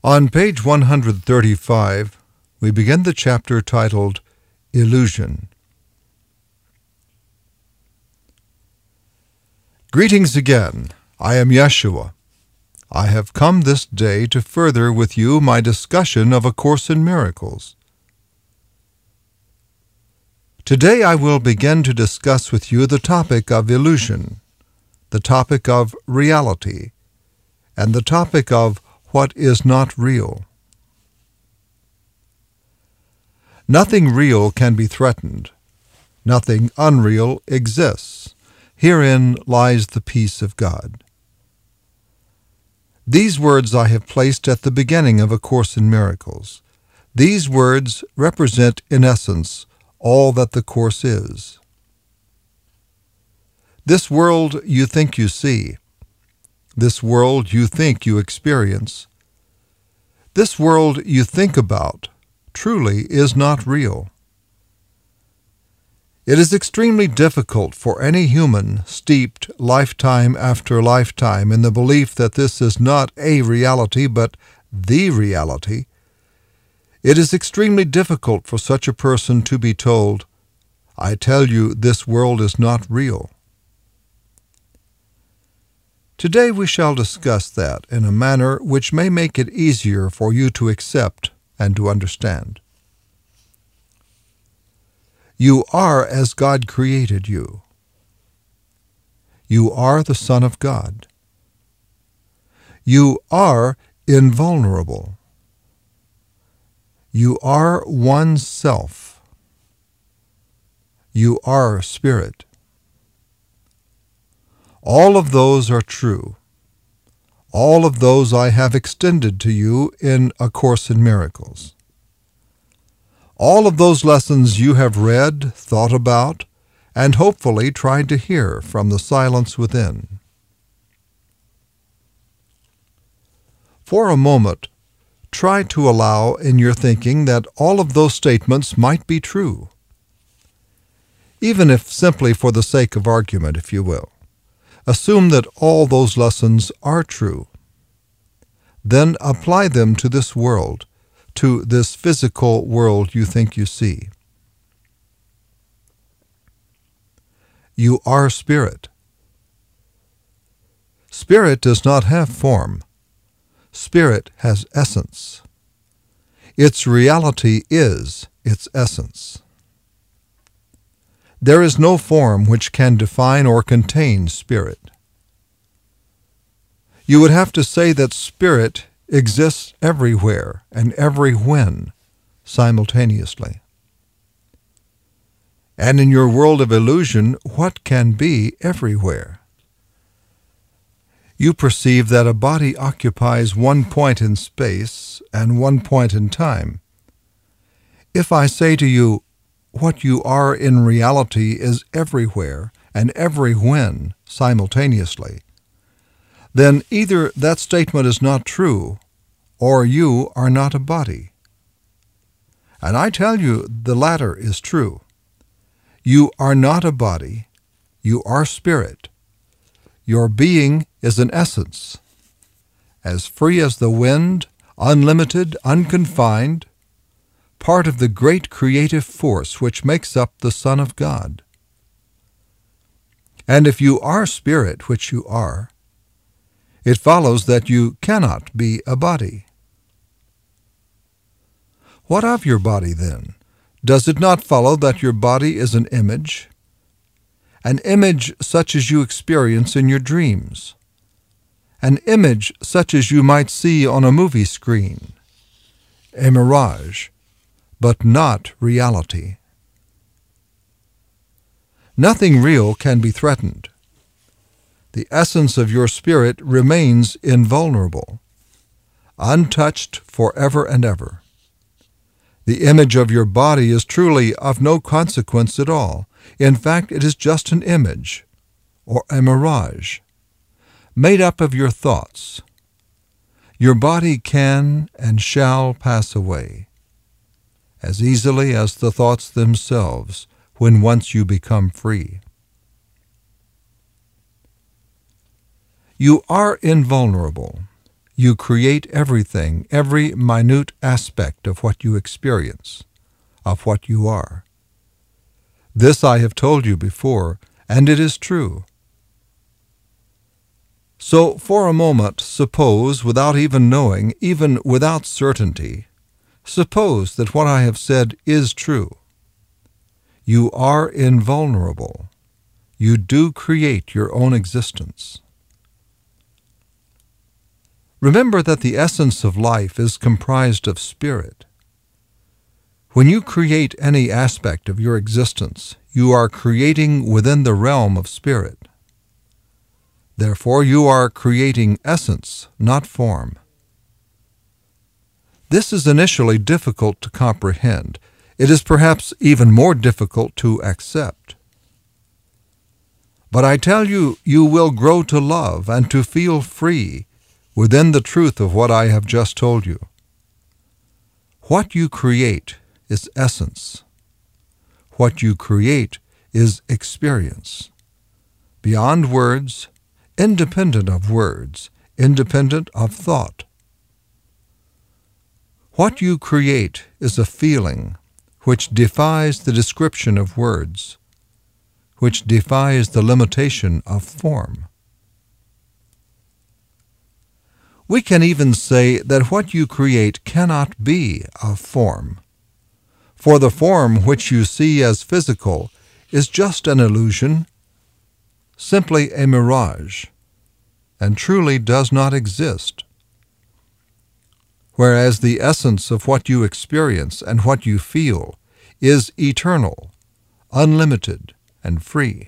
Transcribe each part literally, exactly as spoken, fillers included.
On page one hundred thirty-five, we begin the chapter titled Illusion. Greetings again. I am Yeshua. I have come this day to further with you my discussion of A Course in Miracles. Today I will begin to discuss with you the topic of illusion, the topic of reality, and the topic of what is not real. Nothing real can be threatened. Nothing unreal exists. Herein lies the peace of God. These words I have placed at the beginning of A Course in Miracles. These words represent, in essence, all that the Course is. This world you think you see, this world you think you experience, this world you think about, truly is not real. It is extremely difficult for any human steeped lifetime after lifetime in the belief that this is not a reality but the reality. It is extremely difficult for such a person to be told, "I tell you, this world is not real." Today we shall discuss that in a manner which may make it easier for you to accept and to understand. You are as God created you. You are the Son of God. You are invulnerable. You are one self. You are spirit. All of those are true. All of those I have extended to you in A Course in Miracles. All of those lessons you have read, thought about, and hopefully tried to hear from the silence within. For a moment, try to allow in your thinking that all of those statements might be true, even if simply for the sake of argument, if you will. Assume that all those lessons are true. Then apply them to this world, to this physical world you think you see. You are spirit. Spirit does not have form. Spirit has essence. Its reality is its essence. There is no form which can define or contain spirit. You would have to say that spirit exists everywhere and every when simultaneously. And in your world of illusion, what can be everywhere? You perceive that a body occupies one point in space and one point in time. If I say to you, what you are in reality is everywhere and every when simultaneously, then either that statement is not true or you are not a body. And I tell you the latter is true. You are not a body. You are spirit. Your being is an essence, as free as the wind, unlimited, unconfined, part of the great creative force which makes up the Son of God. And if you are spirit, which you are, it follows that you cannot be a body. What of your body, then? Does it not follow that your body is an image? An image such as you experience in your dreams. An image such as you might see on a movie screen. A mirage, but not reality. Nothing real can be threatened. The essence of your spirit remains invulnerable, untouched forever and ever. The image of your body is truly of no consequence at all. In fact, it is just an image, or a mirage, made up of your thoughts. Your body can and shall pass away, as easily as the thoughts themselves, when once you become free. You are invulnerable. you create everything, every minute aspect of what you experience, of what you are. This I have told you before, and it is true. So, for a moment, suppose, without even knowing, even without certainty, suppose that what I have said is true. You are invulnerable. You do create your own existence. Remember that the essence of life is comprised of spirit. When you create any aspect of your existence, you are creating within the realm of spirit. Therefore, you are creating essence, not form. This is initially difficult to comprehend. It is perhaps even more difficult to accept. But I tell you, you will grow to love and to feel free within the truth of what I have just told you. What you create is essence. What you create is experience. Beyond words, independent of words, independent of thought. What you create is a feeling which defies the description of words, which defies the limitation of form. We can even say that what you create cannot be of form, for the form which you see as physical is just an illusion, simply a mirage, and truly does not exist. Whereas the essence of what you experience and what you feel is eternal, unlimited, and free.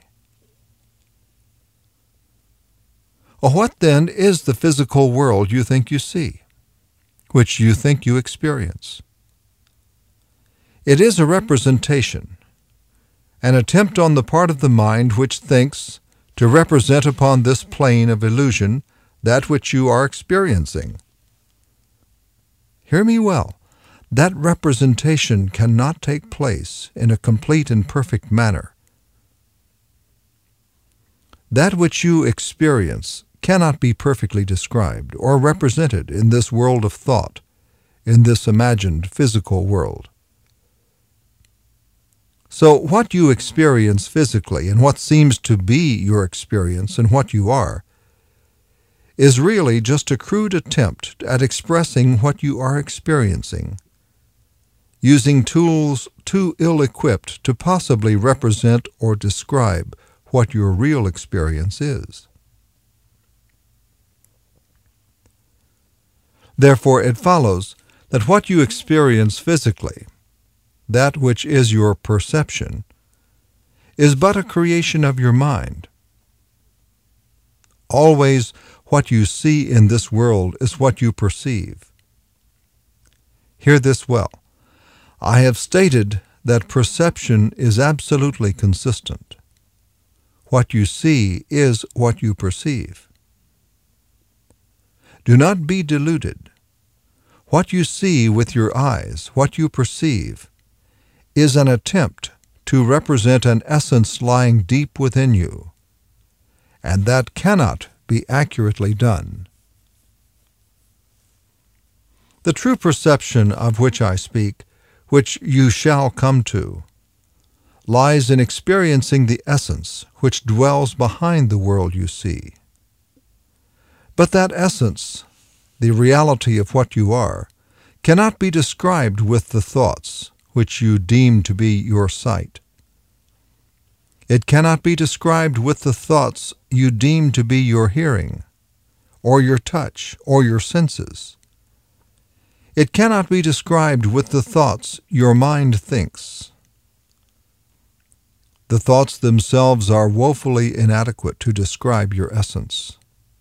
What then is the physical world you think you see, which you think you experience? It is a representation, an attempt on the part of the mind which thinks to represent upon this plane of illusion that which you are experiencing. Hear me well. That representation cannot take place in a complete and perfect manner. That which you experience cannot be perfectly described or represented in this world of thought, in this imagined physical world. So what you experience physically and what seems to be your experience and what you are is really just a crude attempt at expressing what you are experiencing, using tools too ill-equipped to possibly represent or describe what your real experience is. Therefore, it follows that what you experience physically, that which is your perception, is but a creation of your mind. Always what you see in this world is what you perceive. Hear this well. I have stated that perception is absolutely consistent. What you see is what you perceive. Do not be deluded. What you see with your eyes, what you perceive, is an attempt to represent an essence lying deep within you, and that cannot be accurately done. The true perception of which I speak, which you shall come to, lies in experiencing the essence which dwells behind the world you see. But that essence, the reality of what you are, cannot be described with the thoughts which you deem to be your sight. It cannot be described with the thoughts you deem to be your hearing, or your touch, or your senses. It cannot be described with the thoughts your mind thinks. The thoughts themselves are woefully inadequate to describe your essence,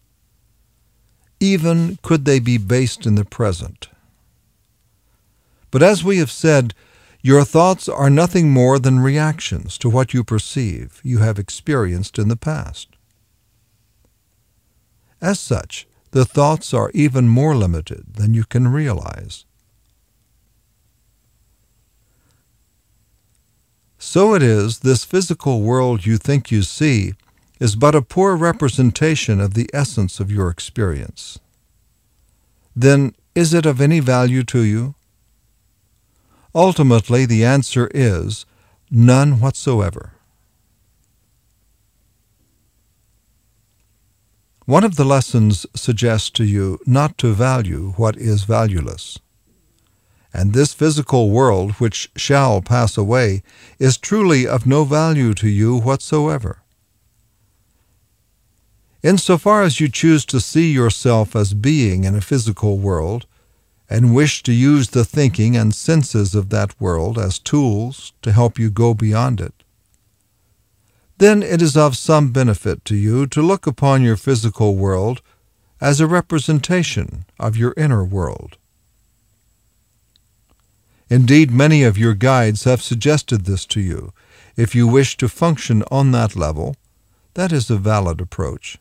even could they be based in the present. But as we have said, your thoughts are nothing more than reactions to what you perceive you have experienced in the past. As such, the thoughts are even more limited than you can realize. So it is, this physical world you think you see is but a poor representation of the essence of your experience. then is it of any value to you? Ultimately, the answer is none whatsoever. One of the lessons suggests to you not to value what is valueless. And this physical world, which shall pass away, is truly of no value to you whatsoever. Insofar as you choose to see yourself as being in a physical world, and wish to use the thinking and senses of that world as tools to help you go beyond it, then it is of some benefit to you to look upon your physical world as a representation of your inner world. Indeed, many of your guides have suggested this to you. If you wish to function on that level, that is a valid approach.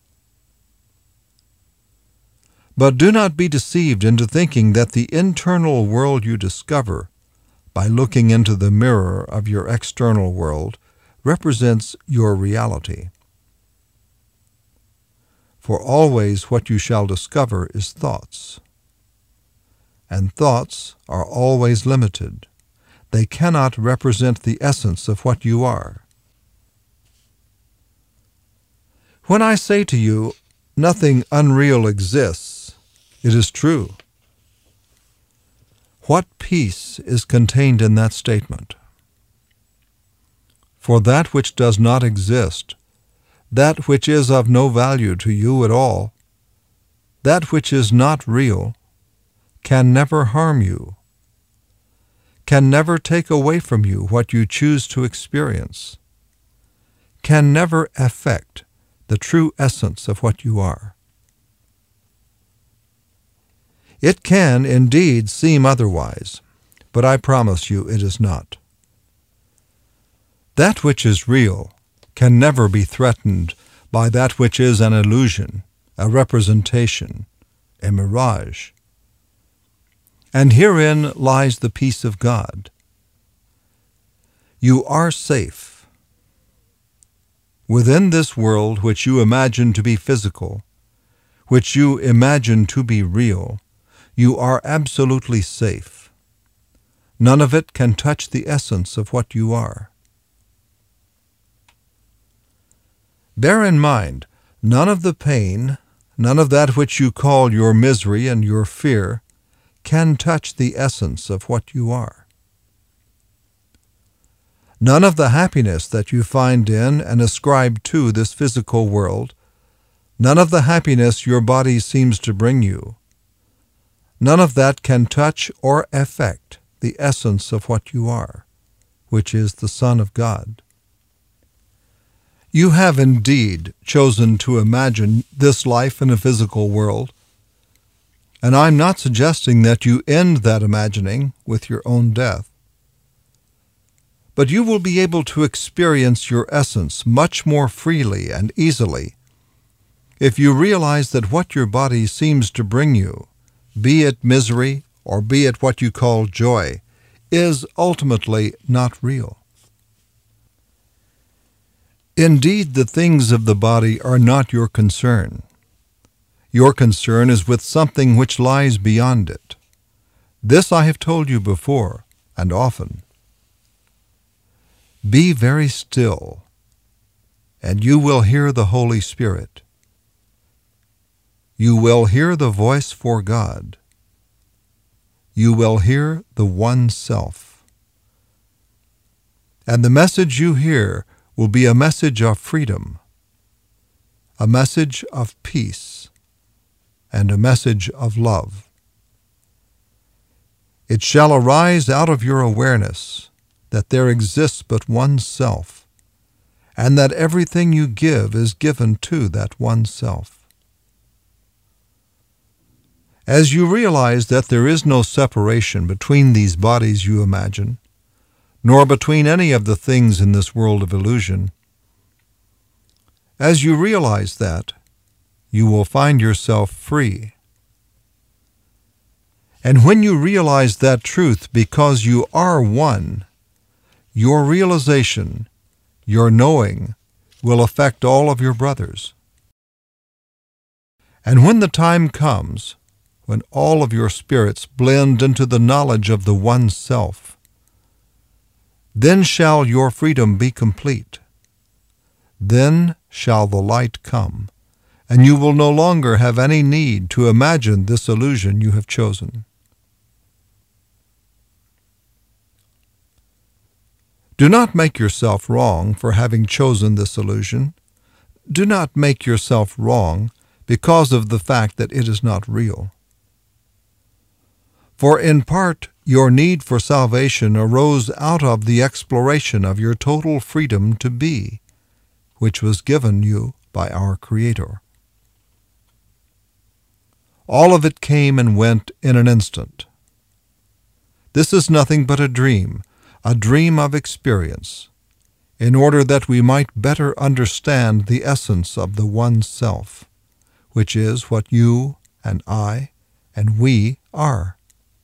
But do not be deceived into thinking that the internal world you discover by looking into the mirror of your external world represents your reality. For always what you shall discover is thoughts. And thoughts are always limited. They cannot represent the essence of what you are. When I say to you, nothing unreal exists, it is true. What peace is contained in that statement? For that which does not exist, that which is of no value to you at all, that which is not real, can never harm you, can never take away from you what you choose to experience, can never affect the true essence of what you are. It can indeed seem otherwise, but I promise you it is not. That which is real can never be threatened by that which is an illusion, a representation, a mirage. And herein lies the peace of God. You are safe. Within this world which you imagine to be physical, which you imagine to be real, you are absolutely safe. None of it can touch the essence of what you are. Bear in mind, none of the pain, none of that which you call your misery and your fear, can touch the essence of what you are. None of the happiness that you find in and ascribe to this physical world, none of the happiness your body seems to bring you, none of that can touch or affect the essence of what you are, which is the Son of God. You have indeed chosen to imagine this life in a physical world, and I'm not suggesting that you end that imagining with your own death. But you will be able to experience your essence much more freely and easily if you realize that what your body seems to bring you, be it misery or be it what you call joy, is ultimately not real. Indeed, the things of the body are not your concern. Your concern is with something which lies beyond it. This I have told you before, and often. Be very still, and you will hear the Holy Spirit. You will hear the voice for God. You will hear the One Self. And the message you hear will be a message of freedom, a message of peace, and a message of love. It shall arise out of your awareness that there exists but one self, and that everything you give is given to that one self. As you realize that there is no separation between these bodies you imagine, nor between any of the things in this world of illusion, as you realize that, you will find yourself free. And when you realize that truth because you are one, your realization, your knowing, will affect all of your brothers. And when the time comes, when all of your spirits blend into the knowledge of the one self. Then shall your freedom be complete. Then shall the light come, and you will no longer have any need to imagine this illusion you have chosen. Do not make yourself wrong for having chosen this illusion. Do not make yourself wrong because of the fact that it is not real. For in part, your need for salvation arose out of the exploration of your total freedom to be, which was given you by our Creator. All of it came and went in an instant. This is nothing but a dream, a dream of experience, in order that we might better understand the essence of the one self, which is what you and I and we are.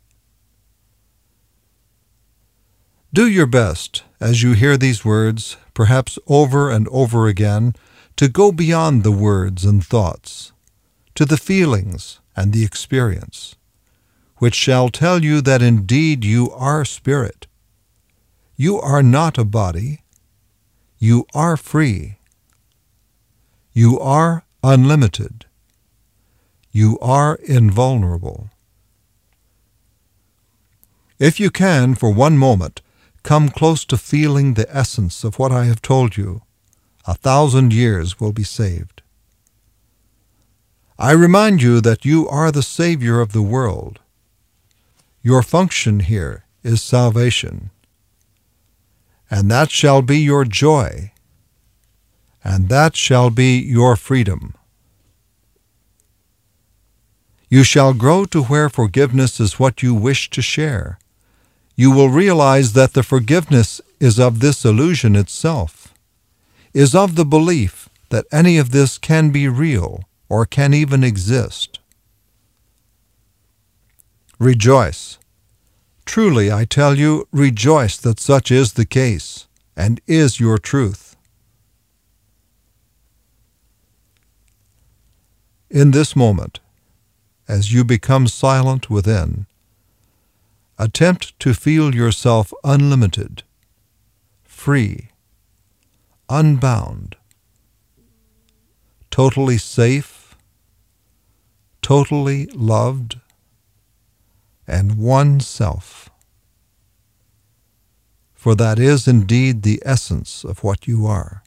Do your best, as you hear these words, perhaps over and over again, to go beyond the words and thoughts, to the feelings and the experience, which shall tell you that indeed you are spirit. You are not a body. You are free. You are unlimited. You are invulnerable. If you can, for one moment, come close to feeling the essence of what I have told you, a thousand years will be saved. I remind you that you are the Savior of the world. Your function here is salvation, and that shall be your joy, and that shall be your freedom. You shall grow to where forgiveness is what you wish to share. You will realize that the forgiveness is of this illusion itself, is of the belief that any of this can be real or can even exist. Rejoice. Truly, I tell you, rejoice that such is the case and is your truth. In this moment, as you become silent within, attempt to feel yourself unlimited, free, unbound, totally safe, totally loved, and one self. For that is indeed the essence of what you are.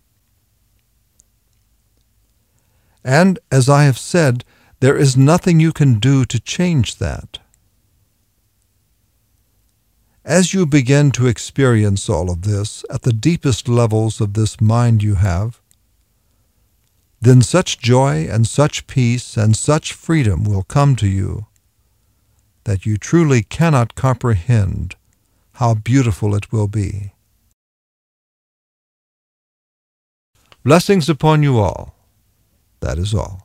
And, as I have said, there is nothing you can do to change that. As you begin to experience all of this at the deepest levels of this mind you have, then such joy and such peace and such freedom will come to you that you truly cannot comprehend how beautiful it will be. Blessings upon you all. That is all.